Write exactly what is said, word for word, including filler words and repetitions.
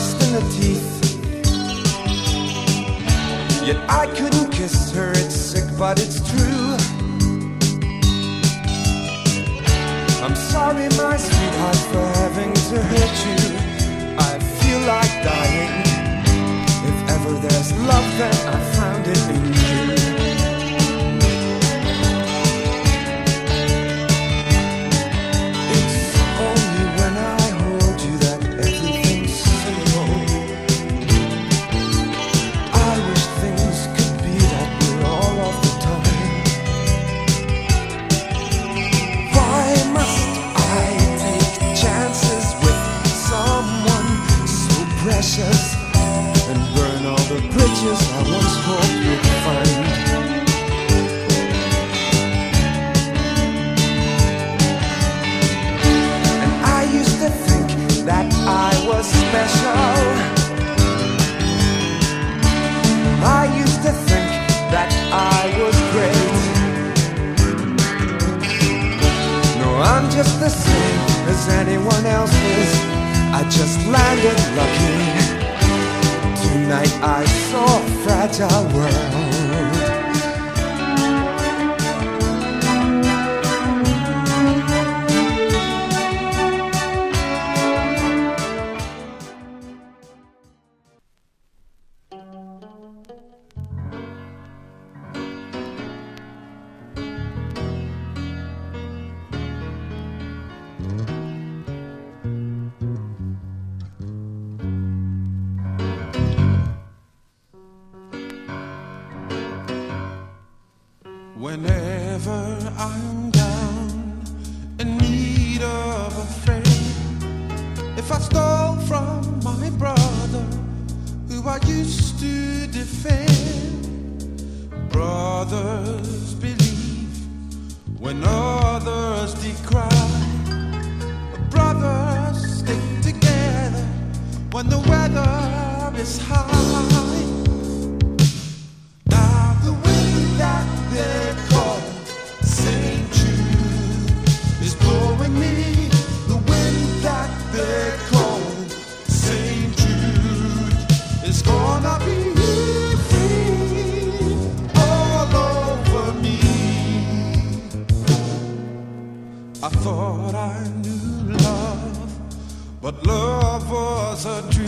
rust in the teeth. Yet I couldn't kiss her, it's sick but it's true. I'm sorry my sweetheart for having to hurt you. I feel like dying. If ever there's love then I found it in you. It's only when I hold you that everything's simple. I wish things could be that way all of the time. Why must I take chances with someone so precious and burn all the bridges I once hoped you'd find? And I used to think that I was special. I used to think that I was great. No, I'm just the same as anyone else is. I just landed lucky. Tonight I saw a fragile world. Whenever I'm down in need of a friend, if I stole from my brother who I used to defend, brothers believe when others decry, brothers stick together when the weather is high. Now the wind that they call Saint Jude is blowing me. The wind that they call Saint Jude is gonna be free all over me. I thought I knew love, but love was a dream.